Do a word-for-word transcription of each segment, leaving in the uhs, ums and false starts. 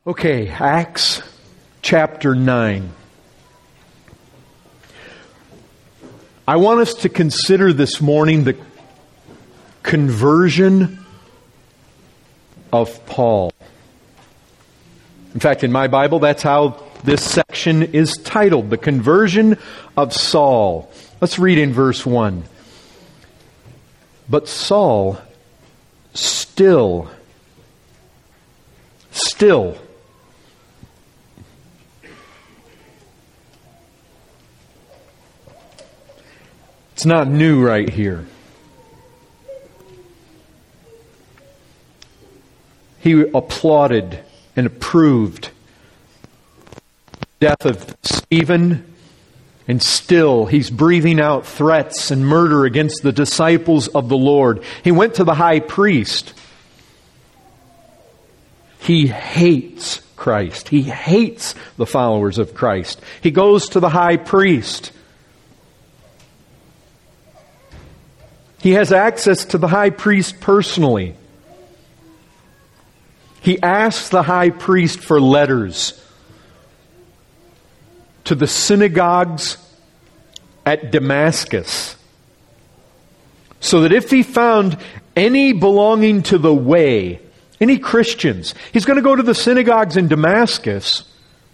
Okay, Acts chapter nine. I want us to consider this morning the conversion of Paul. In fact, in my Bible, that's how this section is titled, The Conversion of Saul. Let's read in verse one. But Saul still, still, it's not new right here. He applauded and approved the death of Stephen, and still he's breathing out threats and murder against the disciples of the Lord. He went to the high priest. He hates Christ. He hates the followers of Christ. He goes to the high priest. He has access to the high priest personally. He asks the high priest for letters to the synagogues at Damascus, so that if he found any belonging to the way, any Christians, he's going to go to the synagogues in Damascus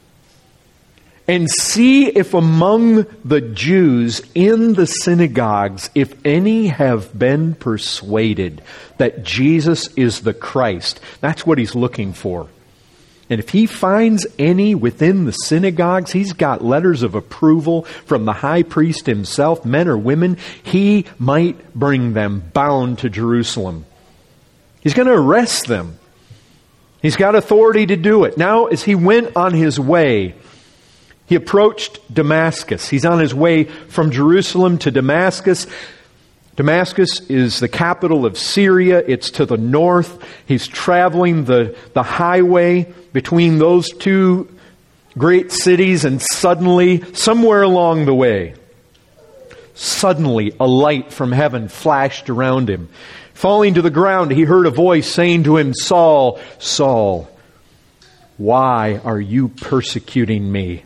and see if among the Jews in the synagogues, if any have been persuaded that Jesus is the Christ. That's what he's looking for. And if he finds any within the synagogues, he's got letters of approval from the high priest himself, men or women, he might bring them bound to Jerusalem. He's going to arrest them. He's got authority to do it. Now, as he went on his way, he approached Damascus. He's on his way from Jerusalem to Damascus. Damascus is the capital of Syria. It's to the north. He's traveling the, the highway between those two great cities, and suddenly, somewhere along the way, suddenly a light from heaven flashed around him. Falling to the ground, he heard a voice saying to him, "Saul, Saul, why are you persecuting me?"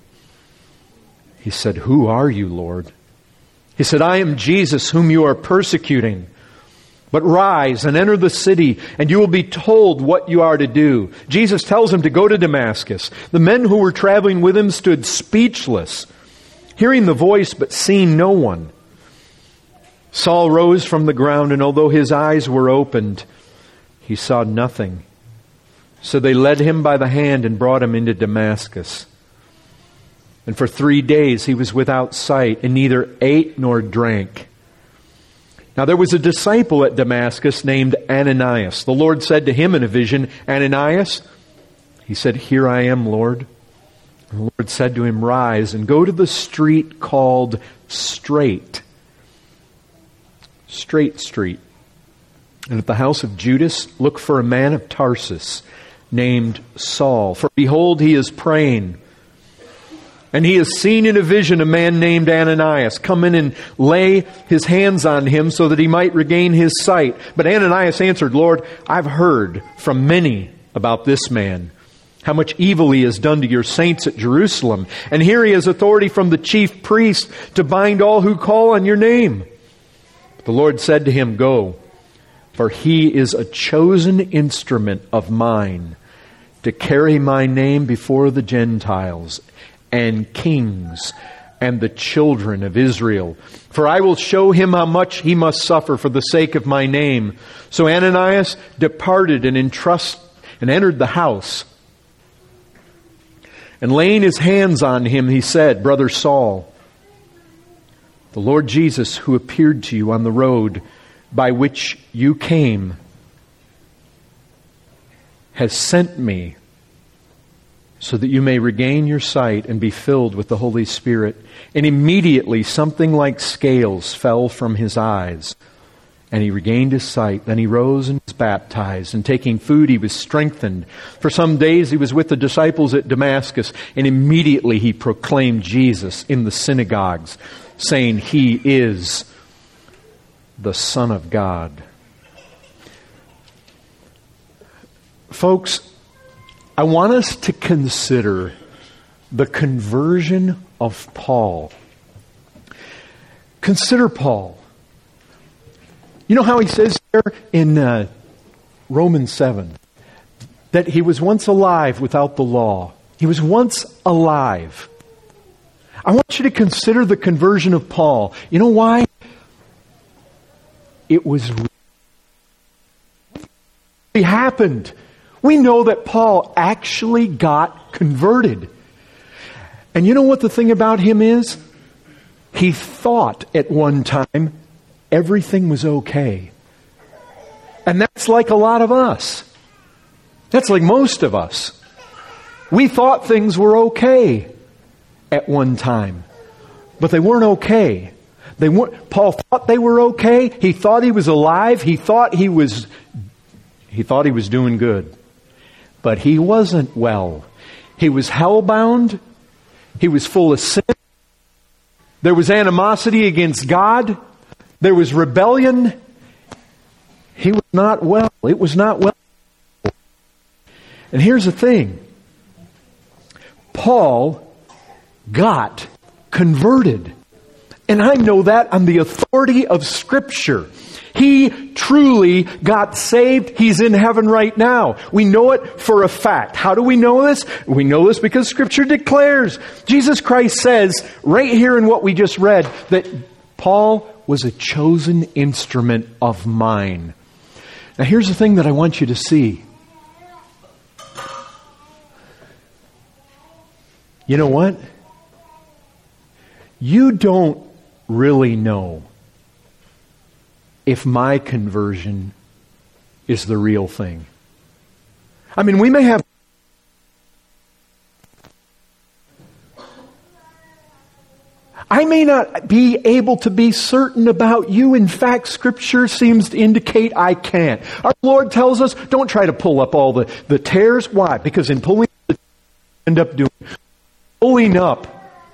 He said, "Who are you, Lord?" He said, "I am Jesus whom you are persecuting. But rise and enter the city, and you will be told what you are to do." Jesus tells him to go to Damascus. The men who were traveling with him stood speechless, hearing the voice but seeing no one. Saul rose from the ground, and although his eyes were opened, he saw nothing. So they led him by the hand and brought him into Damascus. And for three days he was without sight, and neither ate nor drank. Now there was a disciple at Damascus named Ananias. The Lord said to him in a vision, "Ananias?" He said, "Here I am, Lord." And the Lord said to him, "Rise and go to the street called Straight." Straight Street. "And at the house of Judas, look for a man of Tarsus named Saul. For behold, he is praying. And he has seen in a vision a man named Ananias come in and lay his hands on him so that he might regain his sight. But Ananias answered, 'Lord, I've heard from many about this man, how much evil he has done to your saints at Jerusalem. And here he has authority from the chief priest to bind all who call on your name.' The Lord said to him, 'Go, for he is a chosen instrument of mine to carry my name before the Gentiles and kings and the children of Israel. For I will show him how much he must suffer for the sake of my name.' So Ananias departed and entrust and entered the house. And laying his hands on him, he said, 'Brother Saul, the Lord Jesus, who appeared to you on the road by which you came, has sent me so that you may regain your sight and be filled with the Holy Spirit.' And immediately something like scales fell from his eyes, and he regained his sight. Then he rose and was baptized, and taking food he was strengthened. For some days he was with the disciples at Damascus, and immediately he proclaimed Jesus in the synagogues, saying, 'He is the Son of God.'" Folks, I want us to consider the conversion of Paul. Consider Paul. You know how he says there in uh, Romans seven that he was once alive without the law. He was once alive. I want you to consider the conversion of Paul. You know why? It was really happened. We know that Paul actually got converted. And you know what the thing about him is? He thought at one time everything was okay. And that's like a lot of us. That's like most of us. We thought things were okay at one time. But they weren't okay. They weren't, Paul thought they were okay. He thought he was alive. He thought he was, he thought he was doing good. But he wasn't well. He was hellbound. He was full of sin. There was animosity against God. There was rebellion. He was not well. It was not well. And here's the thing. Paul got converted. And I know that on the authority of Scripture. He truly got saved. He's in heaven right now. We know it for a fact. How do we know this? We know this because Scripture declares. Jesus Christ says right here in what we just read that Paul was a chosen instrument of mine. Now here's the thing that I want you to see. You know what? You don't really know if my conversion is the real thing. I mean, we may have... I may not be able to be certain about you. In fact, Scripture seems to indicate I can't. Our Lord tells us, don't try to pull up all the, the tares. Why? Because in pulling up, end up doing pulling up.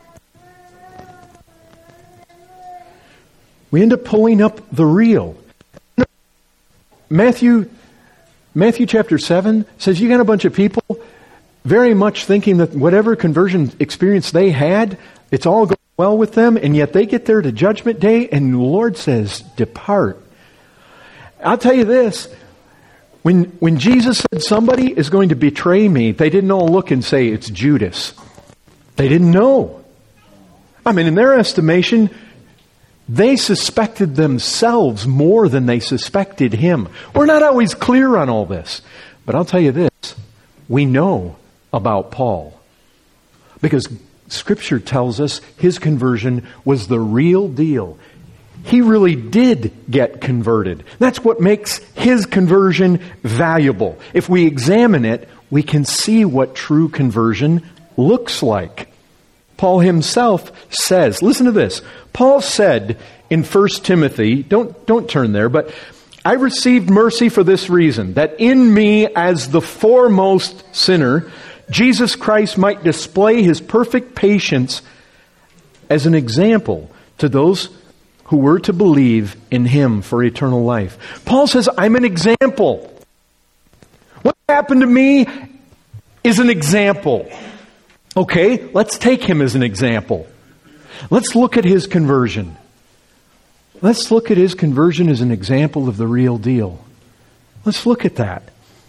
We end up pulling up the real. Matthew, Matthew chapter seven says you got a bunch of people very much thinking that whatever conversion experience they had, it's all going well with them, and yet they get there to Judgment Day, and the Lord says, depart. I'll tell you this, when, when Jesus said somebody is going to betray me, they didn't all look and say, it's Judas. They didn't know. I mean, in their estimation, they suspected themselves more than they suspected him. We're not always clear on all this. But I'll tell you this. We know about Paul. Because Scripture tells us his conversion was the real deal. He really did get converted. That's what makes his conversion valuable. If we examine it, we can see what true conversion looks like. Paul himself says, listen to this. Paul said in First Timothy, don't, don't turn there, but I received mercy for this reason, that in me as the foremost sinner, Jesus Christ might display his perfect patience as an example to those who were to believe in him for eternal life. Paul says, I'm an example. What happened to me is an example. Okay, let's take him as an example. Let's look at his conversion. Let's look at his conversion as an example of the real deal. Let's look at that.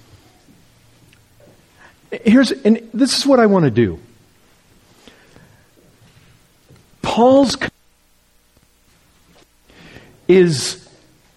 Here's, and this is what I want to do. Paul's is,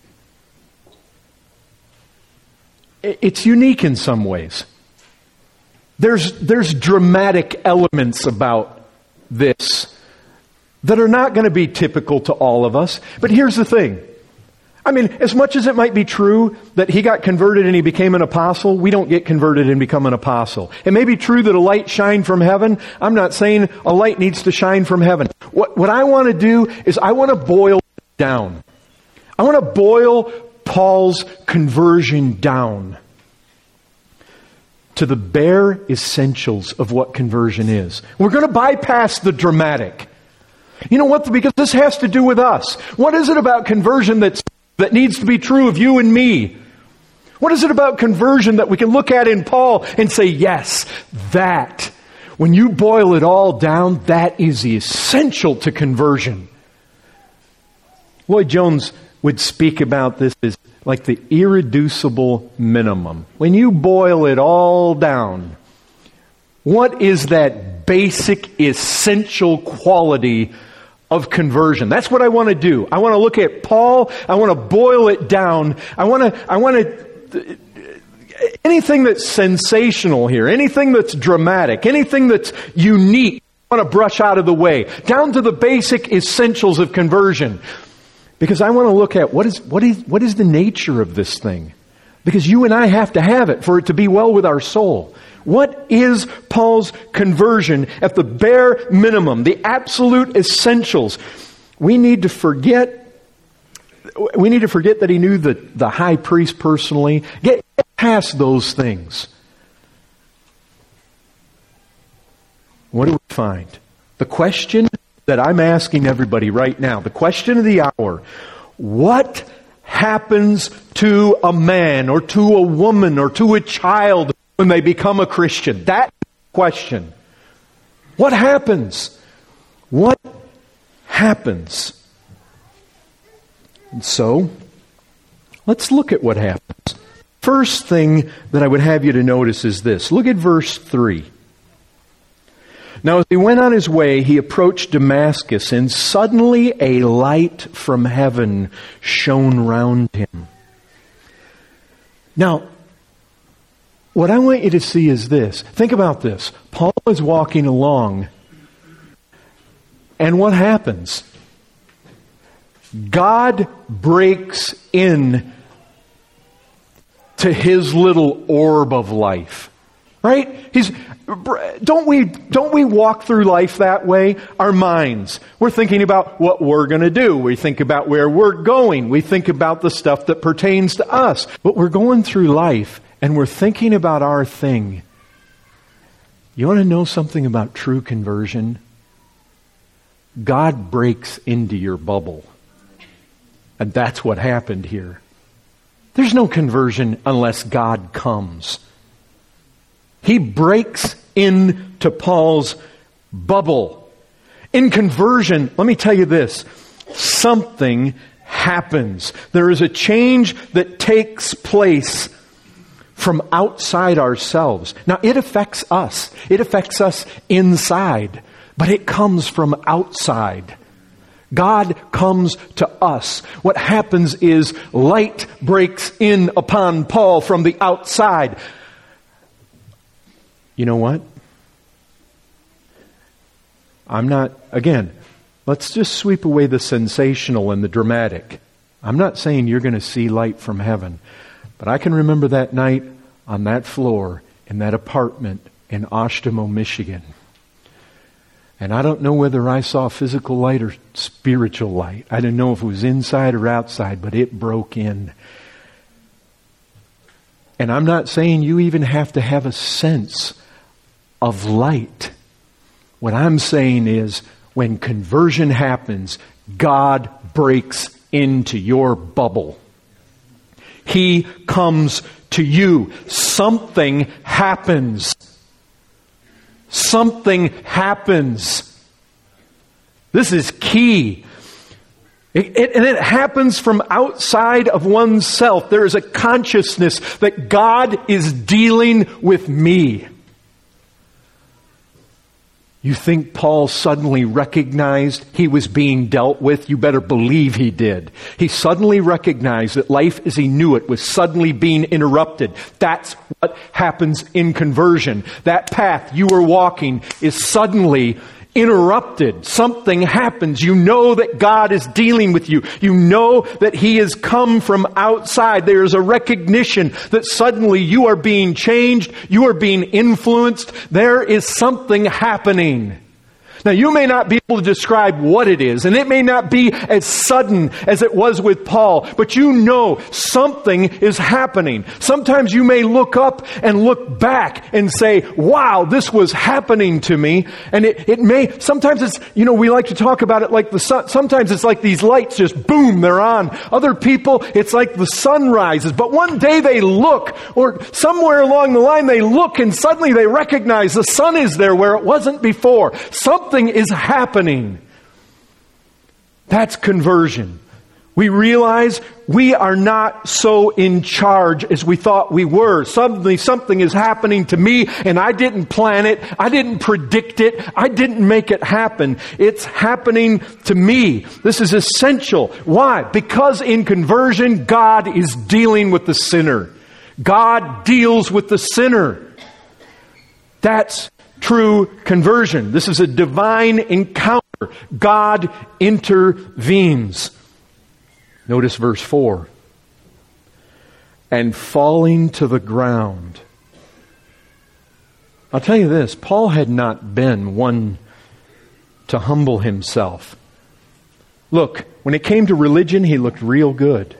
it's unique in some ways. There's, there's dramatic elements about this that are not going to be typical to all of us. But here's the thing. I mean, as much as it might be true that he got converted and he became an apostle, we don't get converted and become an apostle. It may be true that a light shined from heaven. I'm not saying a light needs to shine from heaven. What, what I want to do is I want to boil it down. I want to boil Paul's conversion down to the bare essentials of what conversion is. We're going to bypass the dramatic. You know what? Because this has to do with us. What is it about conversion that's, that needs to be true of you and me? What is it about conversion that we can look at in Paul and say, yes, that, when you boil it all down, that is essential to conversion. Lloyd Jones would speak about this as like the irreducible minimum. When you boil it all down, what is that basic, essential quality of conversion? That's what I want to do. I want to look at Paul. I want to boil it down. I want to, I want to, anything that's sensational here, anything that's dramatic, anything that's unique, I want to brush out of the way, down to the basic essentials of conversion. Because I want to look at what is, what is, what is the nature of this thing? Because you and I have to have it for it to be well with our soul. What is Paul's conversion at the bare minimum, the absolute essentials? We need to forget, we need to forget that he knew the, the high priest personally. Get past those things. What do we find? The question that I'm asking everybody right now, the question of the hour, what happens to a man or to a woman or to a child when they become a Christian? That question. What happens? What happens? And so, let's look at what happens. First thing that I would have you to notice is this. Look at verse three. Now as he went on his way, he approached Damascus, and suddenly a light from heaven shone round him. Now, what I want you to see is this. Think about this. Paul is walking along, and what happens? God breaks in to his little orb of life. Right? He's, don't we, don't we walk through life that way? Our minds. We're thinking about what we're going to do. We think about where we're going. We think about the stuff that pertains to us. But we're going through life and we're thinking about our thing. You want to know something about true conversion? God breaks into your bubble. And that's what happened here. There's no conversion unless God comes. He breaks into Paul's bubble. In conversion, let me tell you this, something happens. There is a change that takes place from outside ourselves. Now, it affects us. It affects us inside, but it comes from outside. God comes to us. What happens is light breaks in upon Paul from the outside. You know what? I'm not, again, let's just sweep away the sensational and the dramatic. I'm not saying you're going to see light from heaven, but I can remember that night on that floor in that apartment in Oshtemo, Michigan. And I don't know whether I saw physical light or spiritual light. I didn't know if it was inside or outside, but it broke in. And I'm not saying you even have to have a sense of light. What I'm saying is, when conversion happens, God breaks into your bubble. He comes to you. Something happens. Something happens. This is key. It, it, and it happens from outside of oneself. There is a consciousness that God is dealing with me. You think Paul suddenly recognized he was being dealt with? You better believe he did. He suddenly recognized that life as he knew it was suddenly being interrupted. That's what happens in conversion. That path you were walking is suddenly interrupted. Something happens. You know that God is dealing with you. You know that He has come from outside. There is a recognition that suddenly you are being changed. You are being influenced. There is something happening. Now, you may not be able to describe what it is, and it may not be as sudden as it was with Paul, but you know something is happening. Sometimes you may look up and look back and say, wow, this was happening to me. And it, it may, sometimes it's, you know, we like to talk about it like the sun. Sometimes it's like these lights just boom, they're on. Other people, it's like the sun rises. But one day they look, or somewhere along the line they look and suddenly they recognize the sun is there where it wasn't before. Something is happening. That's conversion. We realize we are not so in charge as we thought we were. Suddenly something is happening to me and I didn't plan it. I didn't predict it. I didn't make it happen. It's happening to me. This is essential. Why? Because in conversion, God is dealing with the sinner. God deals with the sinner. That's true conversion. This is a divine encounter. God intervenes. Notice verse four. And falling to the ground. I'll tell you this, Paul had not been one to humble himself. Look, when it came to religion, he looked real good.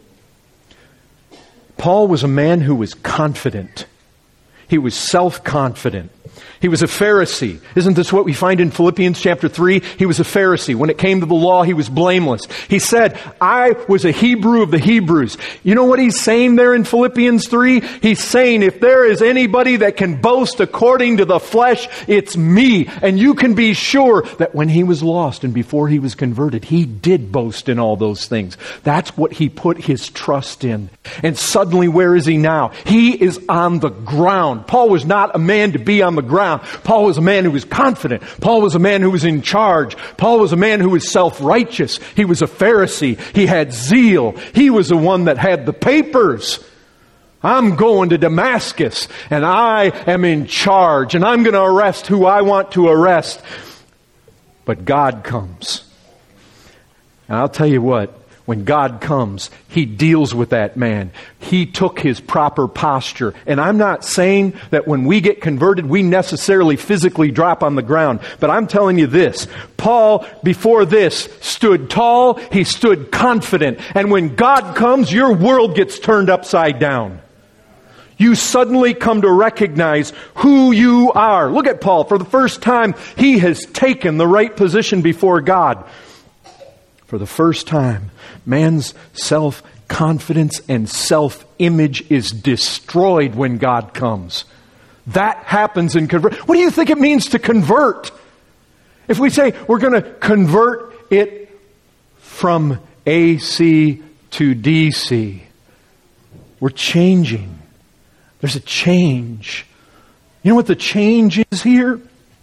Paul was a man who was confident. He was self-confident. He was a Pharisee. Isn't this what we find in Philippians chapter three? He was a Pharisee. When it came to the law, he was blameless. He said, I was a Hebrew of the Hebrews. You know what he's saying there in Philippians three? He's saying, if there is anybody that can boast according to the flesh, it's me. And you can be sure that when he was lost and before he was converted, he did boast in all those things. That's what he put his trust in. And suddenly, where is he now? He is on the ground. Paul was not a man to be on the ground. Paul was a man who was confident. Paul was a man who was in charge. Paul was a man who was self-righteous. He was a Pharisee. He had zeal. He was the one that had the papers. I'm going to Damascus and I am in charge and I'm going to arrest who I want to arrest. But God comes. And I'll tell you what, when God comes, He deals with that man. He took his proper posture. And I'm not saying that when we get converted, we necessarily physically drop on the ground. But I'm telling you this. Paul, before this, stood tall. He stood confident. And when God comes, your world gets turned upside down. You suddenly come to recognize who you are. Look at Paul. For the first time, he has taken the right position before God. For the first time, man's self-confidence and self-image is destroyed when God comes. That happens in convert. What do you think it means to convert? If we say we're going to convert it from A C to D C, we're changing. There's a change. You know what the change is here?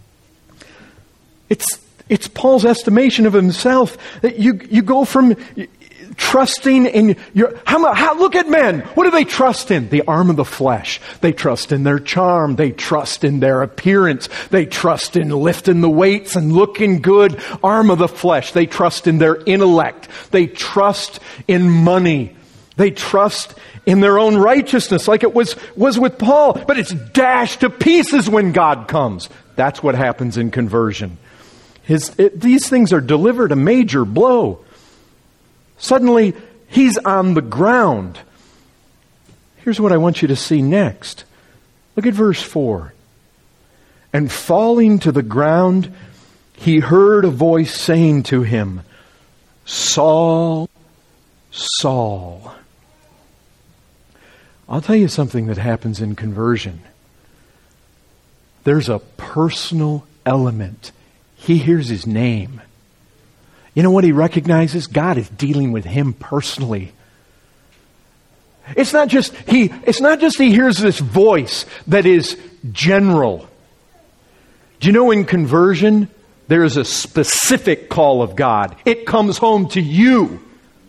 It's It's Paul's estimation of himself. That you you go from trusting in your... How, how, look at men. What do they trust in? The arm of the flesh. They trust in their charm. They trust in their appearance. They trust in lifting the weights and looking good. Arm of the flesh. They trust in their intellect. They trust in money. They trust in their own righteousness like it was, was with Paul. But it's dashed to pieces when God comes. That's what happens in conversion. His, it, these things are delivered a major blow. Suddenly, he's on the ground. Here's what I want you to see next. Look at verse four. And falling to the ground, he heard a voice saying to him, Saul, Saul. I'll tell you something that happens in conversion. There's a personal element. He hears his name. You know what he recognizes? God is dealing with him personally. It's not just he, it's not just he hears this voice that is general. Do you know in conversion, there is a specific call of God. It comes home to you.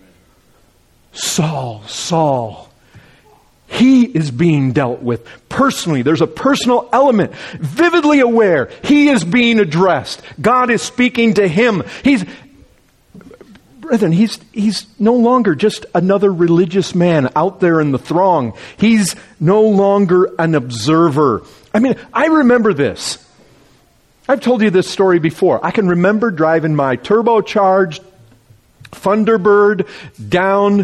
Saul, Saul. He is being dealt with personally. There's a personal element. Vividly aware. He is being addressed. God is speaking to him. He's, brethren, he's, he's no longer just another religious man out there in the throng. He's no longer an observer. I mean, I remember this. I've told you this story before. I can remember driving my turbocharged Thunderbird down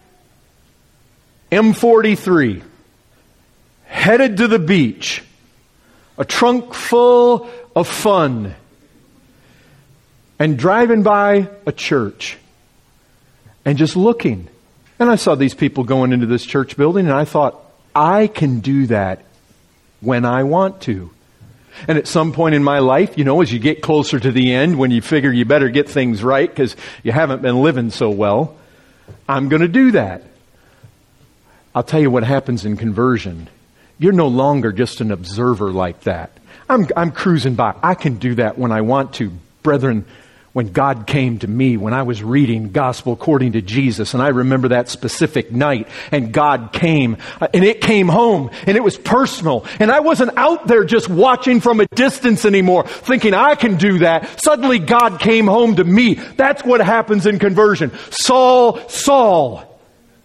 M forty-three, headed to the beach, a trunk full of fun, and driving by a church and just looking. And I saw these people going into this church building, and I thought, I can do that when I want to. And at some point in my life, you know, as you get closer to the end, when you figure you better get things right because you haven't been living so well, I'm going to do that. I'll tell you what happens in conversion. You're no longer just an observer like that. I'm, I'm cruising by. I can do that when I want to. Brethren, when God came to me, when I was reading Gospel According to Jesus, and I remember that specific night, and God came, and it came home, and it was personal, and I wasn't out there just watching from a distance anymore, thinking I can do that. Suddenly God came home to me. That's what happens in conversion. Saul, Saul.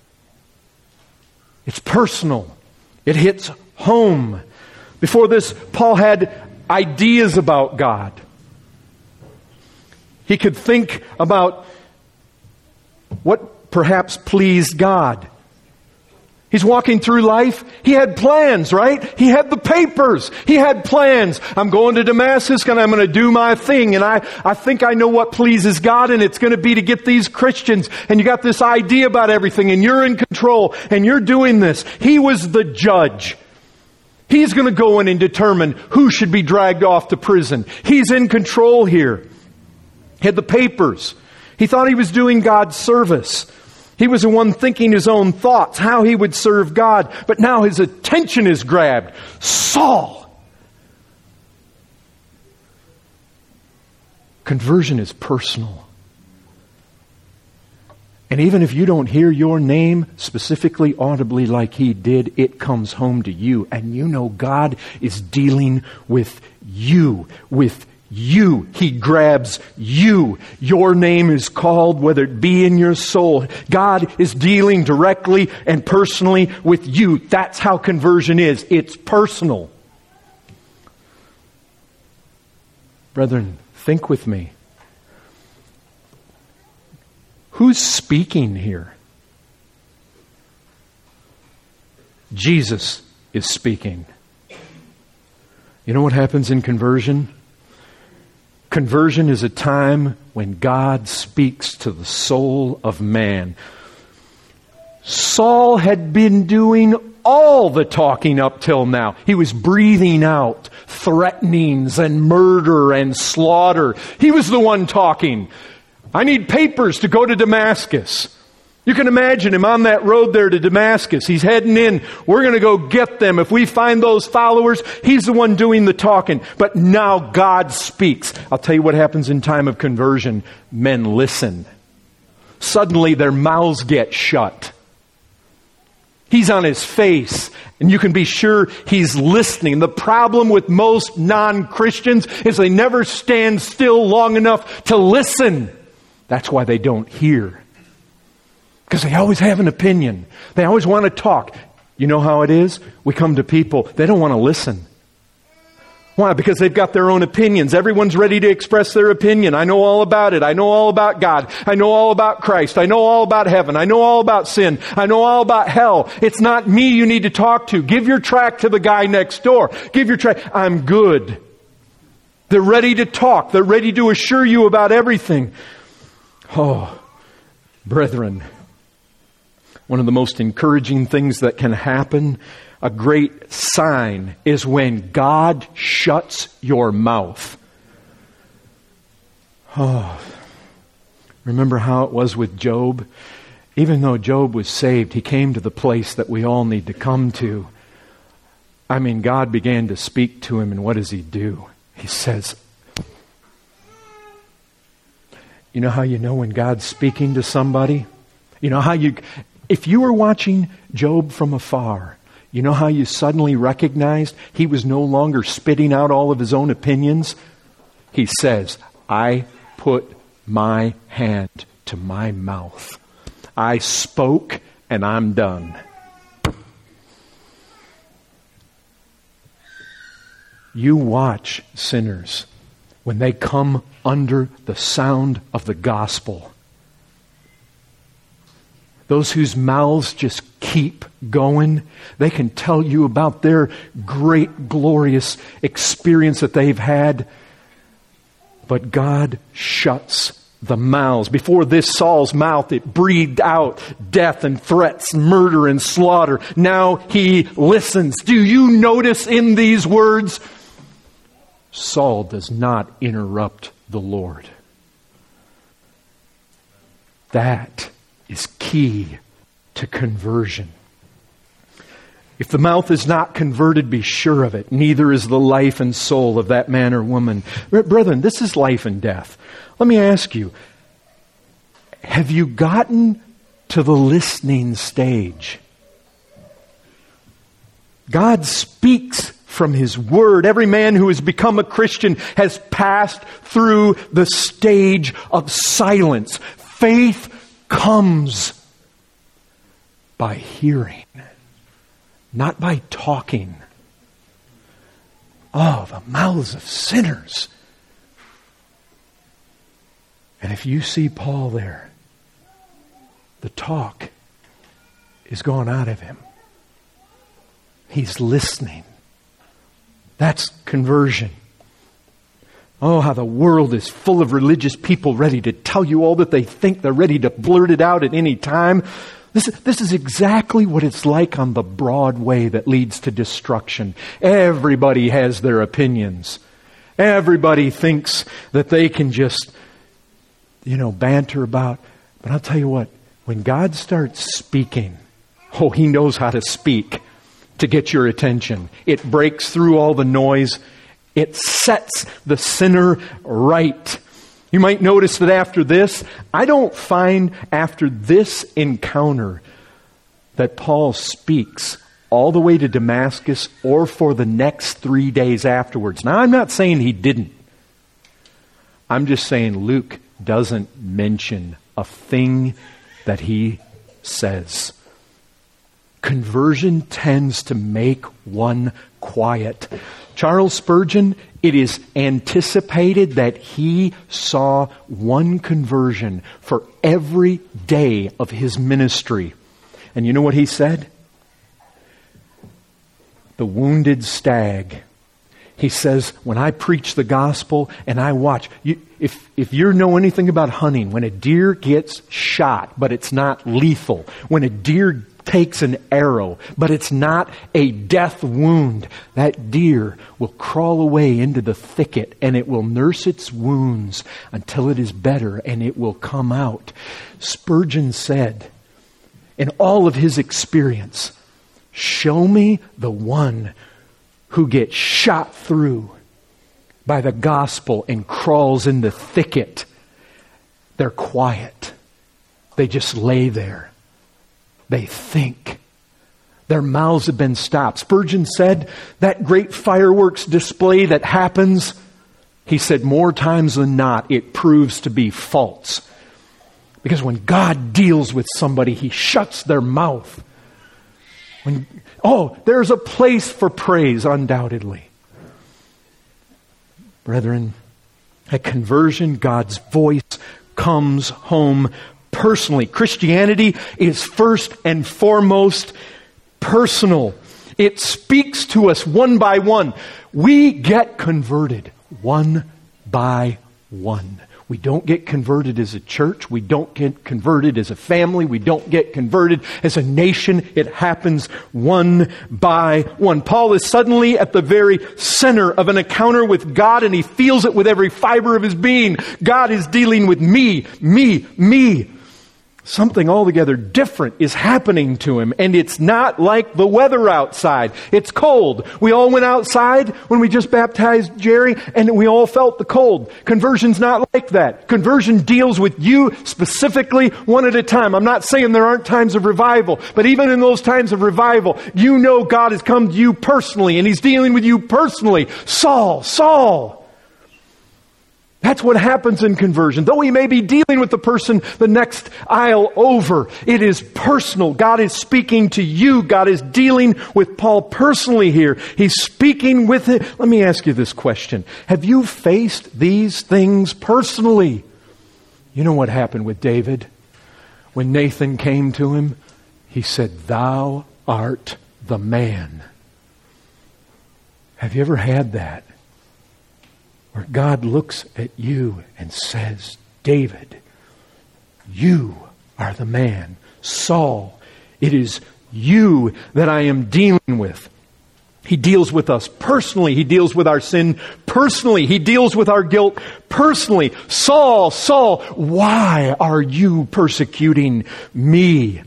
It's personal. It hits home. Before this, Paul had ideas about God. He could think about what perhaps pleased God. He's walking through life. He had plans, right? He had the papers. He had plans. I'm going to Damascus and I'm going to do my thing. And I, I think I know what pleases God, and it's going to be to get these Christians. And you got this idea about everything, and you're in control, and you're doing this. He was the judge. He's going to go in and determine who should be dragged off to prison. He's in control here. He had the papers. He thought he was doing God's service. He was the one thinking his own thoughts, how he would serve God. But now his attention is grabbed. Saul. Conversion is personal. And even if you don't hear your name specifically audibly like he did, it comes home to you. And you know God is dealing with you, with you. He grabs you. Your name is called, whether it be in your soul. God is dealing directly and personally with you. That's how conversion is. It's personal. Brethren, think with me. Who's speaking here? Jesus is speaking. You know what happens in conversion? Conversion is a time when God speaks to the soul of man. Saul had been doing all the talking up till now. He was breathing out threatenings and murder and slaughter. He was the one talking. I need papers to go to Damascus. You can imagine him on that road there to Damascus. He's heading in. We're going to go get them. If we find those followers, he's the one doing the talking. But now God speaks. I'll tell you what happens in time of conversion. Men listen. Suddenly their mouths get shut. He's on his face, and you can be sure he's listening. The problem with most non-Christians is they never stand still long enough to listen. That's why they don't hear. Because they always have an opinion. They always want to talk. You know how it is? We come to people, they don't want to listen. Why? Because they've got their own opinions. Everyone's ready to express their opinion. I know all about it. I know all about God. I know all about Christ. I know all about heaven. I know all about sin. I know all about hell. It's not me you need to talk to. Give your tract to the guy next door. Give your tract. I'm good. They're ready to talk. They're ready to assure you about everything. Oh, brethren, one of the most encouraging things that can happen, a great sign, is when God shuts your mouth. Oh, remember how it was with Job? Even though Job was saved, he came to the place that we all need to come to. I mean, God began to speak to him, and what does he do? He says, you know how you know when God's speaking to somebody? You know how you... If you were watching Job from afar, you know how you suddenly recognized he was no longer spitting out all of his own opinions? He says, I put my hand to my mouth. I spoke and I'm done. You watch, sinners. when they come under the sound of the gospel. Those whose mouths just keep going, they can tell you about their great, glorious experience that they've had. But God shuts the mouths. Before this, Saul's mouth, it breathed out death and threats, murder and slaughter. Now he listens. Do you notice in these words? Saul does not interrupt the Lord. That is key to conversion. If the mouth is not converted, be sure of it. Neither is the life and soul of that man or woman. Brethren, this is life and death. Let me ask you, have you gotten to the listening stage? God speaks from His Word. Every man who has become a Christian has passed through the stage of silence. Faith comes by hearing, not by talking. Oh, the mouths of sinners. And if you see Paul there, the talk is gone out of him. He's listening. That's conversion. Oh, how the world is full of religious people ready to tell you all that they think. They're ready to blurt it out at any time. This, this is exactly what it's like on the broad way that leads to destruction. Everybody has their opinions. Everybody thinks that they can just, you know, banter about. But I'll tell you what, when God starts speaking, oh, He knows how to speak to get your attention. It breaks through all the noise. It sets the sinner right. You might notice that after this, I don't find after this encounter that Paul speaks all the way to Damascus or for the next three days afterwards. Now, I'm not saying he didn't. I'm just saying Luke doesn't mention a thing that he says. Conversion tends to make one quiet. Charles Spurgeon, it is anticipated that he saw one conversion for every day of his ministry. And you know what he said? The wounded stag. He says, when I preach the gospel and I watch, you, if, if you know anything about hunting, when a deer gets shot, but it's not lethal, when a deer takes an arrow, but it's not a death wound, that deer will crawl away into the thicket and it will nurse its wounds until it is better and it will come out. Spurgeon said, in all of his experience, show me the one who gets shot through by the gospel and crawls in the thicket. They're quiet. They just lay there. They think. Their mouths have been stopped. Spurgeon said that great fireworks display that happens, he said more times than not, it proves to be false. Because when God deals with somebody, He shuts their mouth. When, oh, there's a place for praise, undoubtedly. Brethren, at conversion, God's voice comes home personally. Christianity is first and foremost personal. It speaks to us one by one. We get converted one by one. We don't get converted as a church. We don't get converted as a family. We don't get converted as a nation. It happens one by one. Paul is suddenly at the very center of an encounter with God, and he feels it with every fiber of his being. God is dealing with me, me, me. Something altogether different is happening to him, and it's not like the weather outside. It's cold. We all went outside when we just baptized Jerry, and we all felt the cold. Conversion's not like that. Conversion deals with you specifically, one at a time. I'm not saying there aren't times of revival, but even in those times of revival, you know God has come to you personally, and He's dealing with you personally. Saul, Saul. That's what happens in conversion. Though he may be dealing with the person the next aisle over, it is personal. God is speaking to you. God is dealing with Paul personally here. He's speaking with him. Let me ask you this question. Have you faced these things personally? You know what happened with David? When Nathan came to him, he said, "Thou art the man." Have you ever had that? Where God looks at you and says, "David, you are the man. Saul, it is you that I am dealing with." He deals with us personally. He deals with our sin personally. He deals with our guilt personally. "Saul, Saul, why are you persecuting me?"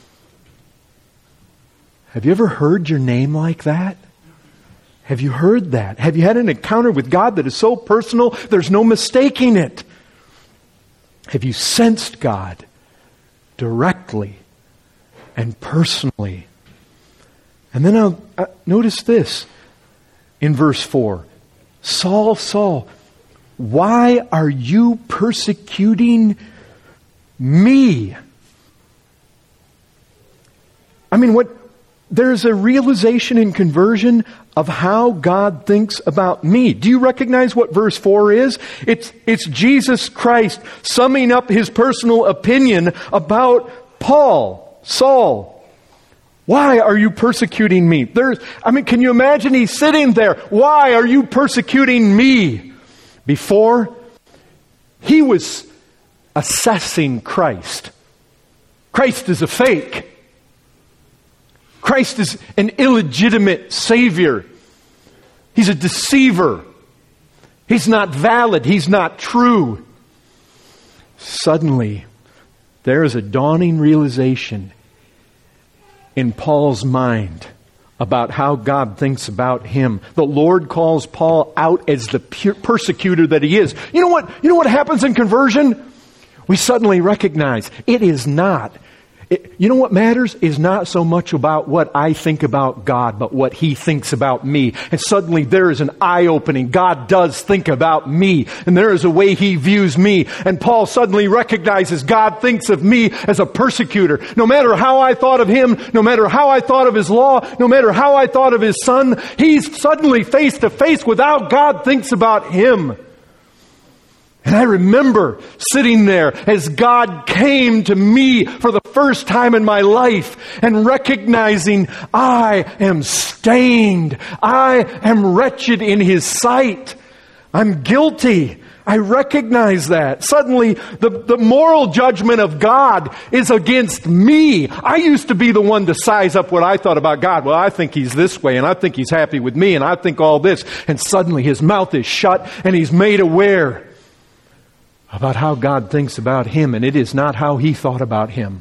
Have you ever heard your name like that? Have you heard that? Have you had an encounter with God that is so personal, there's no mistaking it? Have you sensed God directly and personally? And then I'll, uh, notice this in verse four. "Saul, Saul, why are you persecuting me?" I mean, what there's a realization in conversion of how God thinks about me. Do you recognize what verse four is? It's, it's Jesus Christ summing up his personal opinion about Paul, Saul. "Why are you persecuting me?" There's, I mean, can you imagine he's sitting there? "Why are you persecuting me?" Before, he was assessing Christ. Christ is a fake. Christ is an illegitimate Savior. He's a deceiver. He's not valid. He's not true. Suddenly, there is a dawning realization in Paul's mind about how God thinks about him. The Lord calls Paul out as the persecutor that he is. You know what? You know what happens in conversion? We suddenly recognize it is not It, you know what matters is not so much about what I think about God, but what He thinks about me. And suddenly there is an eye-opening. God does think about me, and there is a way He views me. And Paul suddenly recognizes God thinks of me as a persecutor. No matter how I thought of Him, no matter how I thought of His law, no matter how I thought of His Son, he's suddenly face to face with how God thinks about him. And I remember sitting there as God came to me for the first time in my life and recognizing I am stained. I am wretched in His sight. I'm guilty. I recognize that. Suddenly, the, the moral judgment of God is against me. I used to be the one to size up what I thought about God. Well, I think He's this way, and I think He's happy with me, and I think all this. And suddenly His mouth is shut, and He's made aware about how God thinks about him, and it is not how he thought about him.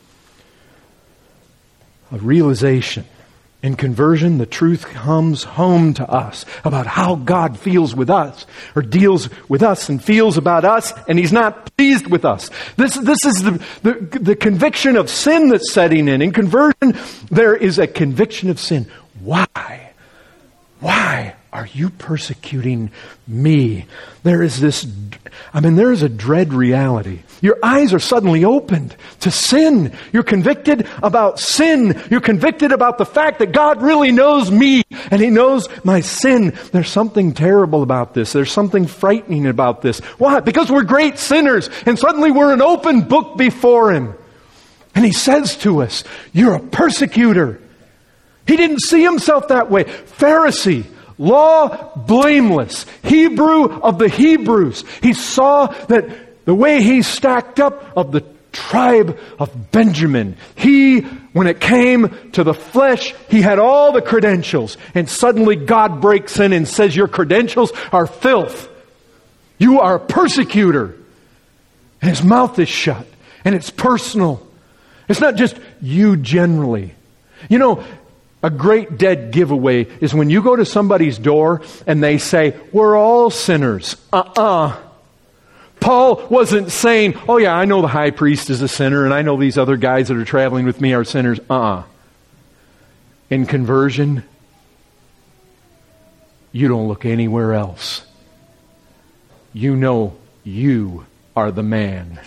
A realization. In conversion, the truth comes home to us about how God feels with us, or deals with us and feels about us, and He's not pleased with us. This, this is the, the, the conviction of sin that's setting in. In conversion, there is a conviction of sin. Why? Why are you persecuting me? There is this, I mean, there is a dread reality. Your eyes are suddenly opened to sin. You're convicted about sin. You're convicted about the fact that God really knows me and He knows my sin. There's something terrible about this. There's something frightening about this. Why? Because we're great sinners, and suddenly we're an open book before Him. And He says to us, you're a persecutor. He didn't see Himself that way. Pharisee, law blameless, Hebrew of the Hebrews. He saw that the way he stacked up of the tribe of Benjamin, he, when it came to the flesh, he had all the credentials. And suddenly God breaks in and says, your credentials are filth. You are a persecutor. And his mouth is shut. And it's personal. It's not just you generally. You know, a great dead giveaway is when you go to somebody's door and they say, we're all sinners. Uh-uh. Paul wasn't saying, oh yeah, I know the high priest is a sinner and I know these other guys that are traveling with me are sinners. Uh-uh. In conversion, you don't look anywhere else. you know you are the man.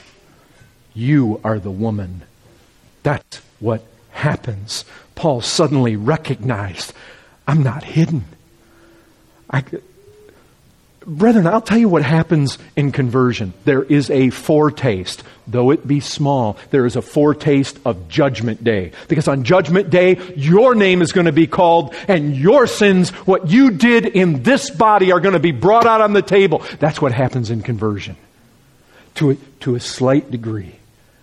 You are the woman. That's what happens. Paul suddenly recognized, I'm not hidden. I, brethren, I'll tell you what happens in conversion. There is a foretaste, though it be small, there is a foretaste of Judgment Day. Because on Judgment Day, your name is going to be called, and your sins, what you did in this body, are going to be brought out on the table. That's what happens in conversion. To a, to a slight degree,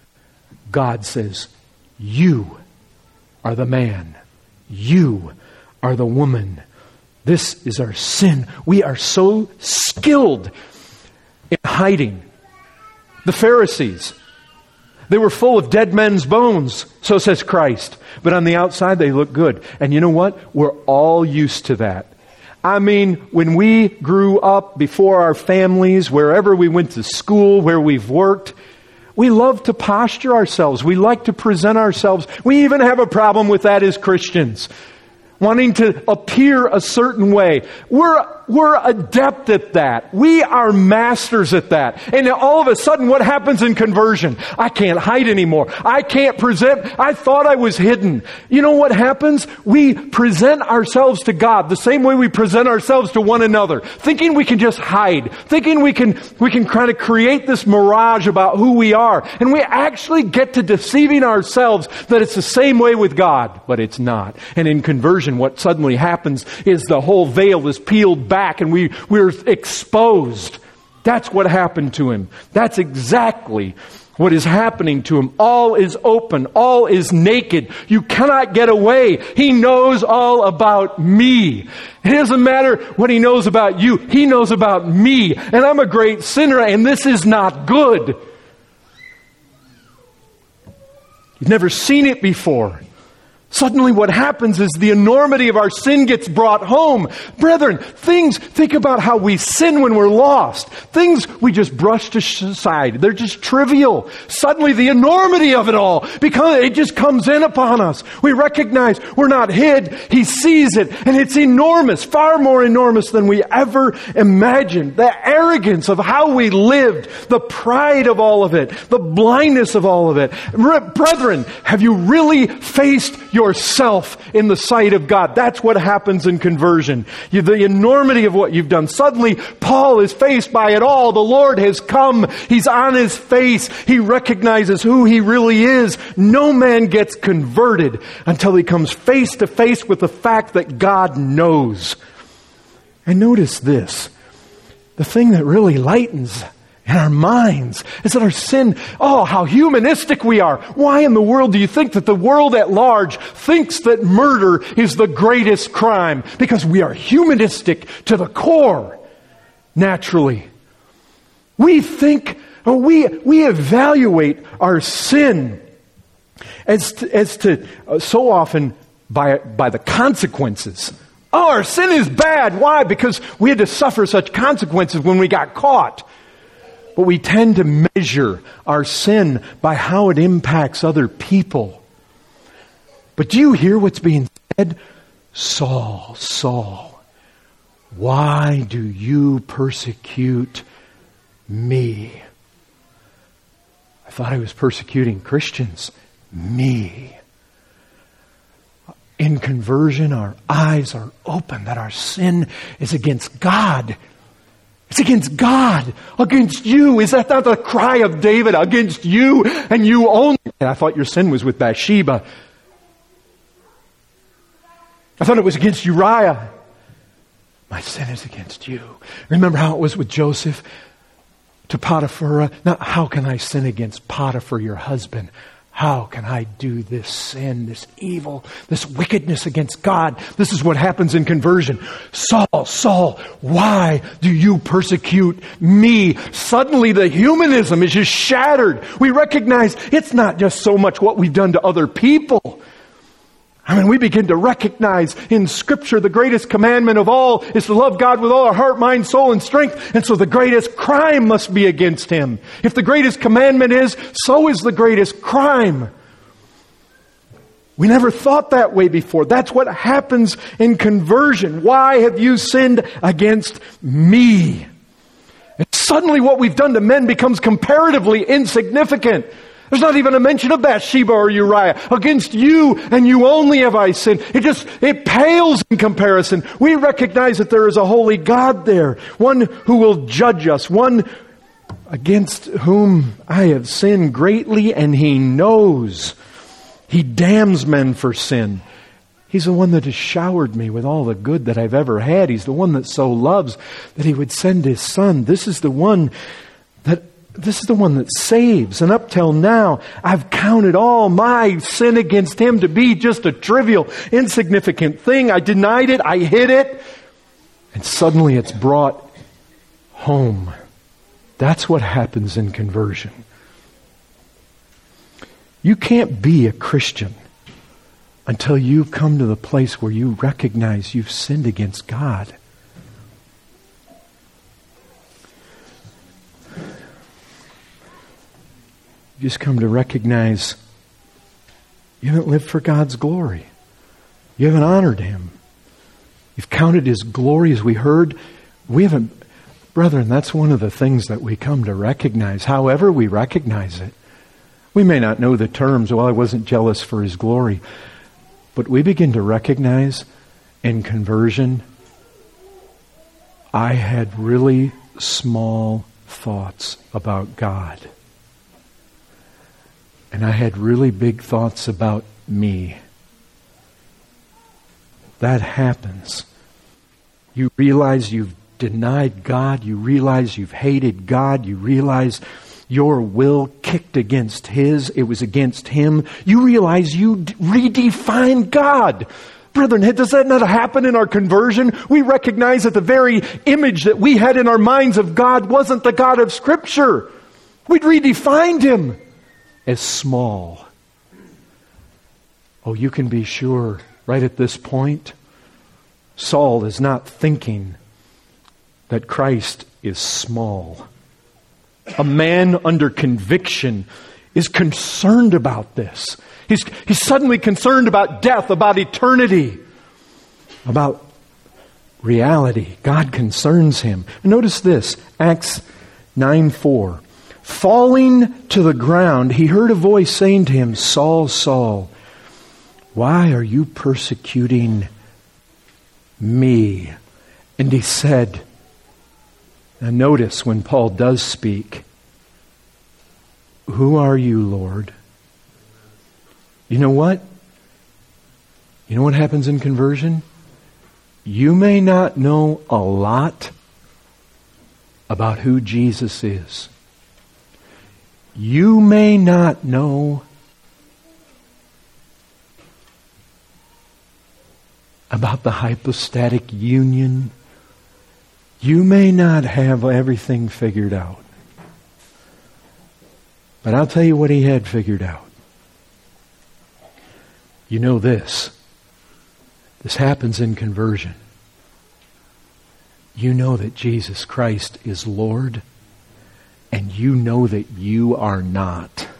God says, you are the man. You are the woman. This is our sin. We are so skilled in hiding. The Pharisees, they were full of dead men's bones, so says Christ. But on the outside, they look good. And you know what? We're all used to that. I mean, when we grew up before our families, wherever we went to school, where we've worked, we love to posture ourselves. We like to present ourselves. We even have a problem with that as Christians, wanting to appear a certain way. We're we're adept at that. We are masters at that. And all of a sudden, what happens in conversion? I can't hide anymore. I can't present. I thought I was hidden. You know what happens? We present ourselves to God the same way we present ourselves to one another, thinking we can just hide, thinking we can we can kind of create this mirage about who we are. And we actually get to deceiving ourselves that it's the same way with God, but it's not. And in conversion, what suddenly happens is the whole veil is peeled back and we, we're exposed. That's what happened to him. That's exactly what is happening to him. All is open. All is naked. You cannot get away. He knows all about me. It doesn't matter what he knows about you. He knows about me. And I'm a great sinner, and this is not good. You've never seen it before. Suddenly what happens is the enormity of our sin gets brought home. Brethren, things, think about how we sin when we're lost. Things we just brush aside. They're just trivial. Suddenly the enormity of it all, because it just comes in upon us. We recognize we're not hid. He sees it, and it's enormous, far more enormous than we ever imagined. The arrogance of how we lived, the pride of all of it, the blindness of all of it. Brethren, have you really faced yourself in the sight of God? That's what happens in conversion. You, the enormity of what you've done. Suddenly, Paul is faced by it all. The Lord has come. He's on his face. He recognizes who he really is. No man gets converted until he comes face to face with the fact that God knows. And notice this. The thing that really lightens in our minds is that our sin, oh, how humanistic we are. Why in the world do you think that the world at large thinks that murder is the greatest crime? Because we are humanistic to the core, naturally. We think, oh, we, we evaluate our sin as to, as to uh, so often by, by the consequences. Oh, our sin is bad. Why? Because we had to suffer such consequences when we got caught. But we tend to measure our sin by how it impacts other people. But do you hear what's being said? Saul, Saul, why do you persecute me? I thought I was persecuting Christians. Me. In conversion, our eyes are open that our sin is against God. It's against God, against you. Is that not the cry of David? Against you and you only. And I thought your sin was with Bathsheba. I thought it was against Uriah. My sin is against you. Remember how it was with Joseph to Potiphar? Now, how can I sin against Potiphar, your husband? How can I do this sin, this evil, this wickedness against God? This is what happens in conversion. Saul, Saul, why do you persecute me? Suddenly the humanism is just shattered. We recognize it's not just so much what we've done to other people. I mean, we begin to recognize in Scripture the greatest commandment of all is to love God with all our heart, mind, soul, and strength. And so the greatest crime must be against Him. If the greatest commandment is, so is the greatest crime. We never thought that way before. That's what happens in conversion. Why have you sinned against me? It's Suddenly what we've done to men becomes comparatively insignificant. There's not even a mention of Bathsheba or Uriah. Against you and you only have I sinned. It just, it pales in comparison. We recognize that there is a holy God there. One who will judge us. One against whom I have sinned greatly, and He knows. He damns men for sin. He's the one that has showered me with all the good that I've ever had. He's the one that so loves that He would send His Son. This is the one that This is the one that saves. And up till now, I've counted all my sin against Him to be just a trivial, insignificant thing. I denied it. I hid it. And suddenly it's brought home. That's what happens in conversion. You can't be a Christian until you come to the place where you recognize you've sinned against God. You just come to recognize you haven't lived for God's glory. You haven't honored Him. You've counted His glory, as we heard. We haven't, brethren, that's one of the things that we come to recognize. However we recognize it. We may not know the terms, well, I wasn't jealous for His glory. But we begin to recognize in conversion, I had really small thoughts about God. And I had really big thoughts about me. That happens. You realize you've denied God. You realize you've hated God. You realize your will kicked against His. It was against Him. You realize you redefined God. Brethren, does that not happen in our conversion? We recognize that the very image that we had in our minds of God wasn't the God of Scripture. We'd redefined Him as small. Oh, you can be sure, right at this point, Saul is not thinking that Christ is small. A man under conviction is concerned about this. He's, he's suddenly concerned about death, about eternity, about reality. God concerns him. And notice this, Acts nine four. Falling to the ground, he heard a voice saying to him, Saul, Saul, why are you persecuting me? And he said, now notice when Paul does speak, who are you, Lord? You know what? You know what happens in conversion? You may not know a lot about who Jesus is. You may not know about the hypostatic union. You may not have everything figured out. But I'll tell you what he had figured out. You know this. This happens in conversion. You know that Jesus Christ is Lord, and you know that you are not.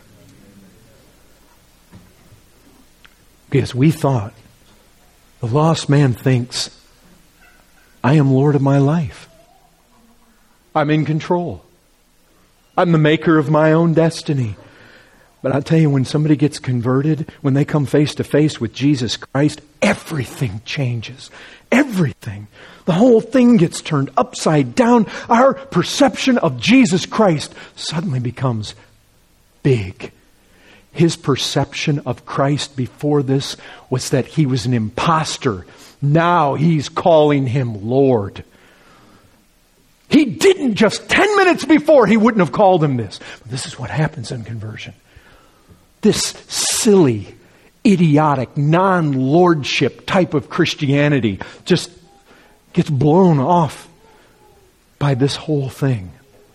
Because we thought, the lost man thinks, I am Lord of my life. I'm in control. I'm the maker of my own destiny. But I'll tell you, when somebody gets converted, when they come face to face with Jesus Christ, everything changes. Everything. The whole thing gets turned upside down. Our perception of Jesus Christ suddenly becomes big. His perception of Christ before this was that he was an imposter. Now he's calling him Lord. He didn't just ten minutes before, he wouldn't have called him this. But this is what happens in conversion. This silly, idiotic, non-lordship type of Christianity just gets blown off by this whole thing.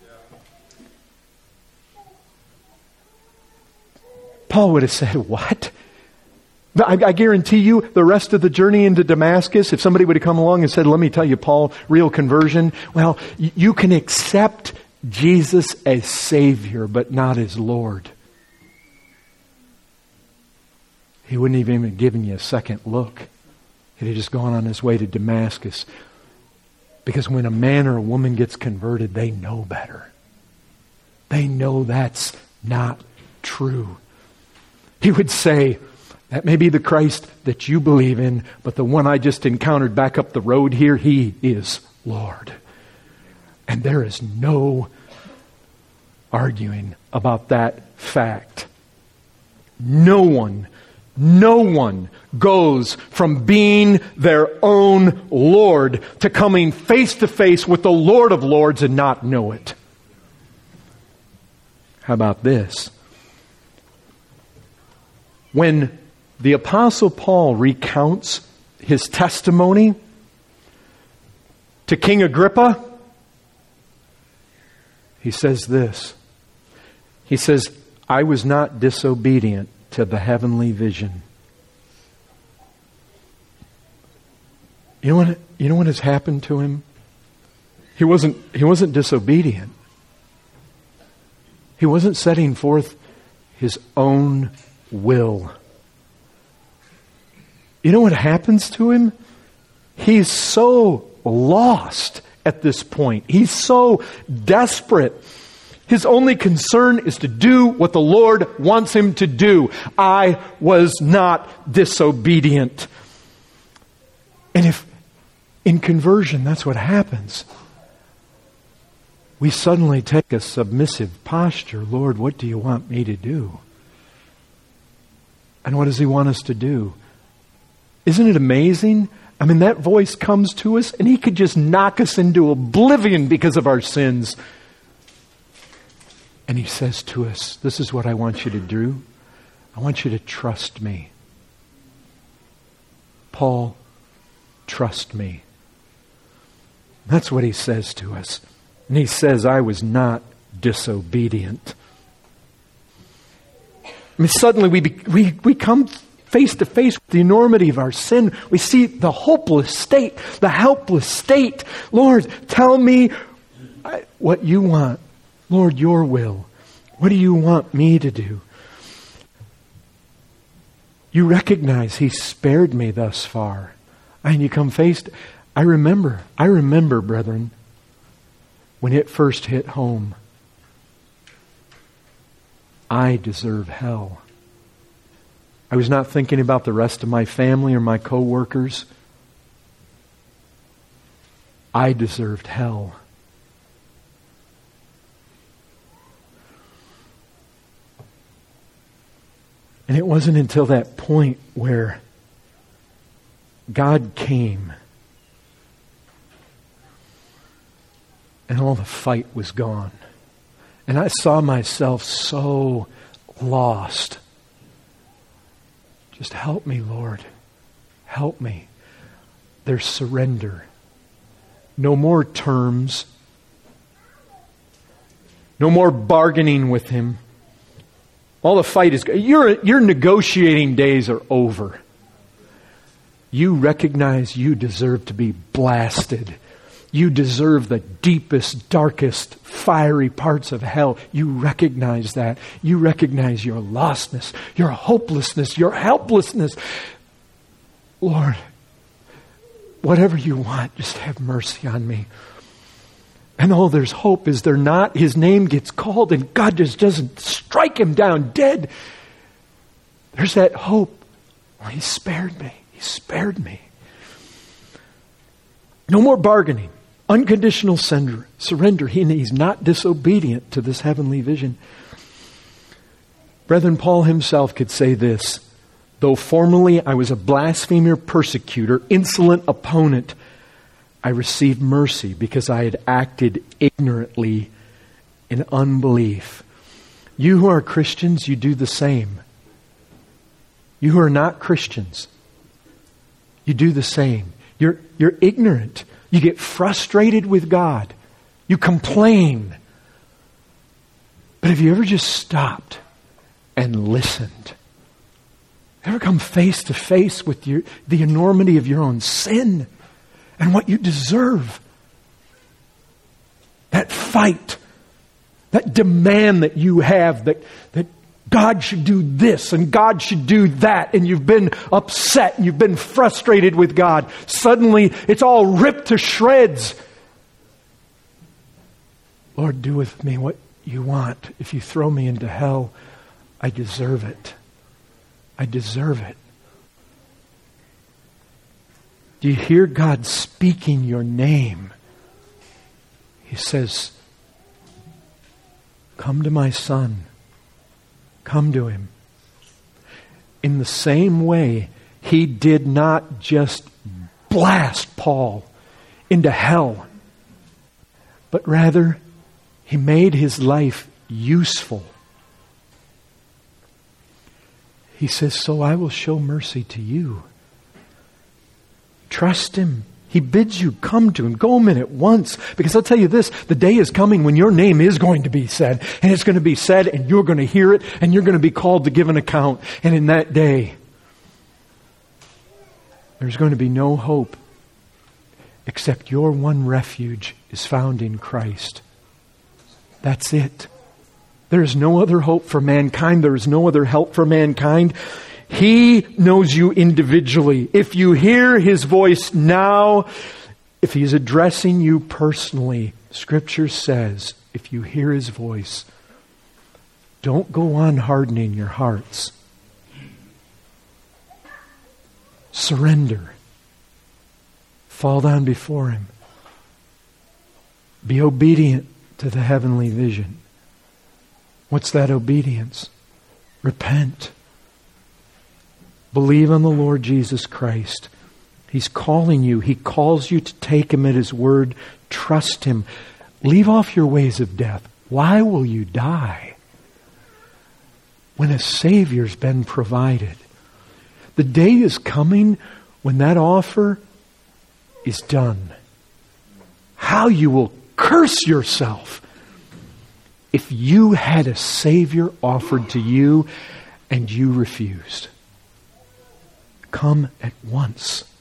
Paul would have said, what? I, I guarantee you the rest of the journey into Damascus, if somebody would have come along and said, let me tell you, Paul, real conversion, well, you can accept Jesus as Savior, but not as Lord. He wouldn't have even given you a second look. He'd have just gone on his way to Damascus. Because when a man or a woman gets converted, they know better. They know that's not true. He would say, that may be the Christ that you believe in, but the one I just encountered back up the road here, He is Lord. And there is no arguing about that fact. No one, no one goes from being their own Lord to coming face to face with the Lord of Lords and not know it. How about this? When the Apostle Paul recounts his testimony to King Agrippa, he says this. He says, I was not disobedient to the heavenly vision. You know what, you know what has happened to him? He wasn't, he wasn't disobedient. He wasn't setting forth his own will. You know what happens to him? He's so lost at this point. He's so desperate. His only concern is to do what the Lord wants him to do. I was not disobedient. And if in conversion that's what happens, we suddenly take a submissive posture. Lord, what do you want me to do? And what does He want us to do? Isn't it amazing? I mean, that voice comes to us and He could just knock us into oblivion because of our sins. And He says to us, this is what I want you to do. I want you to trust me. Paul, trust me. That's what He says to us. And He says, I was not disobedient. I mean, suddenly we, be, we, we come face to face with the enormity of our sin. We see the hopeless state, the helpless state. Lord, tell me what you want. Lord, your will. What do you want me to do? You recognize He spared me thus far. And you come face to... I remember, I remember, brethren, when it first hit home. I deserve hell. I was not thinking about the rest of my family or my co-workers. I deserved hell. And it wasn't until that point where God came and all the fight was gone. And I saw myself so lost. Just help me, Lord. Help me. There's surrender. No more terms. No more bargaining with Him. All the fight is... Your, your negotiating days are over. You recognize you deserve to be blasted. You deserve the deepest, darkest, fiery parts of hell. You recognize that. You recognize your lostness, your hopelessness, your helplessness. Lord, whatever you want, just have mercy on me. And oh, there's hope, is there not? His name gets called and God just doesn't strike him down dead. There's that hope. Well, He spared me. He spared me. No more bargaining. Unconditional surrender. He, he's not disobedient to this heavenly vision. Brethren, Paul himself could say this. Though formerly I was a blasphemer, persecutor, insolent opponent, I received mercy because I had acted ignorantly in unbelief. You who are Christians, you do the same. You who are not Christians, you do the same. You're, you're ignorant. You get frustrated with God. You complain. But have you ever just stopped and listened? Ever come face to face with your, the enormity of your own sin and what you deserve? That fight, that demand that you have that, that God should do this and God should do that, and you've been upset and you've been frustrated with God. Suddenly it's all ripped to shreds Lord, do with me what you want. If you throw me into hell, I deserve it. I deserve it. Do you hear God speaking your name? He says, come to my son. Come to him. In the same way, he did not just blast Paul into hell, but rather he made his life useful. He says, so I will show mercy to you. Trust him. He bids you come to him. Go him at once. Because I'll tell you this, the day is coming when your name is going to be said. And it's going to be said and you're going to hear it and you're going to be called to give an account. And in that day, there's going to be no hope except your one refuge is found in Christ. That's it. There is no other hope for mankind. There is no other help for mankind. He knows you individually. If you hear His voice now, if He's addressing you personally, Scripture says, if you hear His voice, don't go on hardening your hearts. Surrender. Fall down before Him. Be obedient to the heavenly vision. What's that obedience? Repent. Believe on the Lord Jesus Christ. He's calling you. He calls you to take Him at His word. Trust Him. Leave off your ways of death. Why will you die when a Savior's been provided? The day is coming when that offer is done. How you will curse yourself if you had a Savior offered to you and you refused. Come at once.